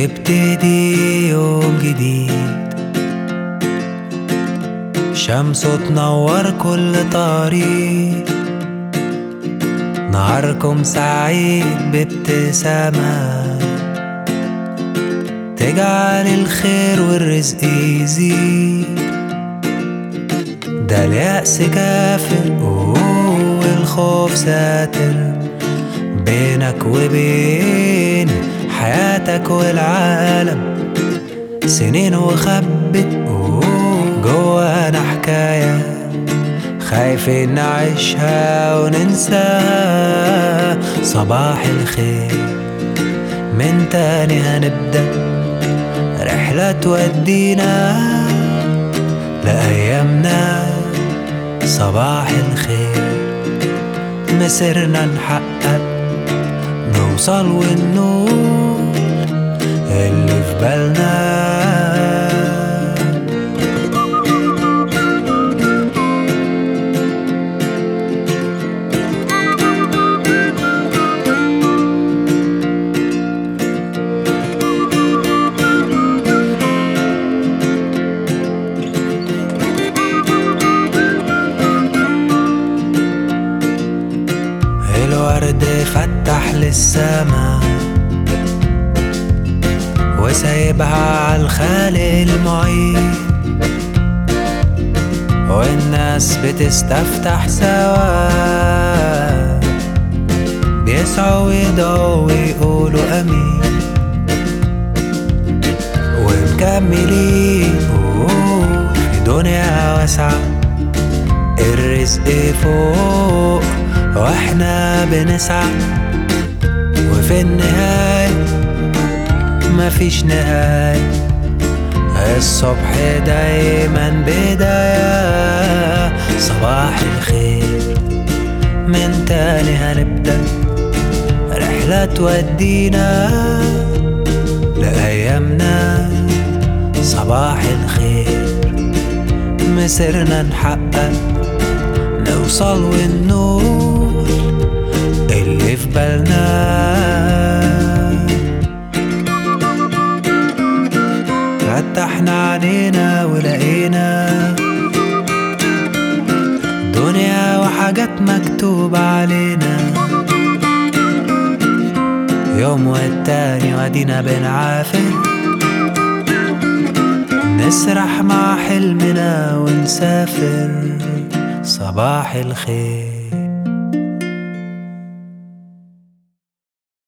يبتدي يوم جديد، شمسه تنور كل طريق، نهاركم سعيد بابتسامة تجعل الخير والرزق يزيد. ده اليأس كافر والخوف ساتر بينك وبين حياتك والعالم، سنين وخبت جوانا حكاية خايفين نعيشها وننساها. صباح الخير، من تاني هنبدأ رحلة تودينا لأيامنا. صباح الخير، مسيرنا نحقق نوصل ونقول اللي في بالنا. الورد فتح للسما وسايبها عالخالق المعين، والناس بتستفتح سوا بيسعوا ويدعوا ويقولوا امين، ومكملين في دنيا واسعة الرزق فوق واحنا بنسعى، وفي النهاية مفيش نهاية. الصبح دايما بداية. صباح الخير، من تاني هنبدأ رحلة تودينا لأيامنا. صباح الخير، مسيرنا نحقق نوصل ونقول اللي في بالنا. فتحنا عينينا ولقينا دنيا وحاجات مكتوب علينا، يوم والتاني ودينا بنعافر نسرح مع حلمنا ونسافر. صباح الخير.